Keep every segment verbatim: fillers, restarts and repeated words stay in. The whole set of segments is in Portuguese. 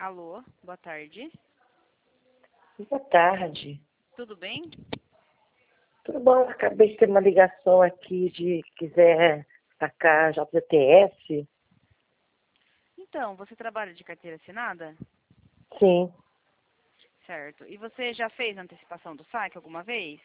Alô, boa tarde. Boa tarde. Tudo bem? Tudo bom? Acabei de ter uma ligação aqui de quiser sacar J T S. Então, você trabalha de carteira assinada? Sim, Certo. E você já fez antecipação do saque alguma vez?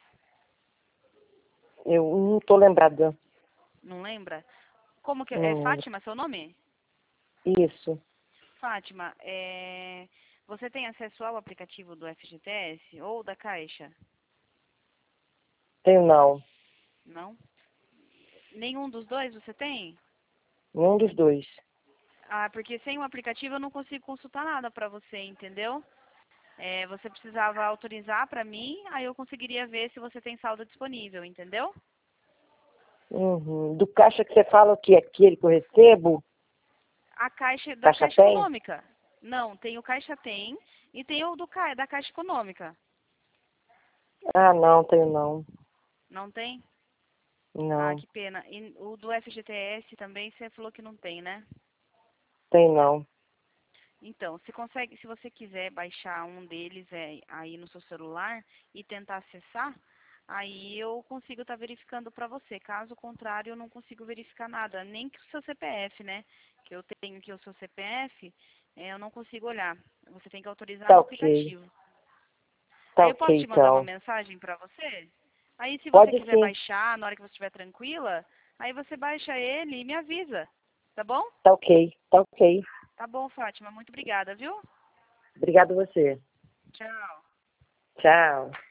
eu não estou lembrada. Não lembra? Como que é? Não lembro. Fátima, seu nome? Isso. Fátima, é... você tem acesso ao aplicativo do F G T S ou da Caixa? Tenho não. Não? Nenhum dos dois você tem? Nenhum dos dois. Ah, porque sem o aplicativo eu não consigo consultar nada pra você, entendeu? É, você precisava autorizar pra mim, aí eu conseguiria ver se você tem saldo disponível, entendeu? Uhum. Do caixa que você fala que é aquele que eu recebo? A caixa da Caixa Caixa tem? Econômica. Não, tem o Caixa Tem e tem o do Ca- da Caixa Econômica. Ah, não, tenho não. Não tem? Ah, Não, que pena. E o do F G T S também você falou que não tem, né? tem não. Então, se consegue, se você quiser baixar um deles é, aí no seu celular e tentar acessar, aí eu consigo estar verificando para você. Caso contrário, eu não consigo verificar nada, nem que o seu C P F, né? Que eu tenho aqui o seu C P F, é, eu não consigo olhar. Você tem que autorizar Tá no ok. aplicativo. Tá Aí eu posso ok, te mandar uma então. mensagem para você? Aí se você Pode quiser sim. baixar na hora que você estiver tranquila, aí você baixa ele e me avisa. Tá bom? Tá ok. Tá ok. Tá bom, Fátima. Muito obrigada, viu? Obrigado a você. Tchau. Tchau.